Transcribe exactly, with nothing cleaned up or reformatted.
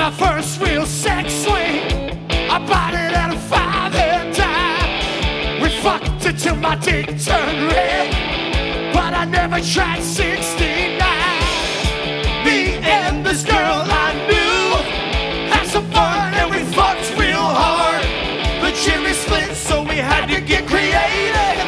our first real sex swing. I bought it at a five and dime. We fucked it till my dick turned red, but I never tried sixty-nine. Me and this girl I knew had some fun.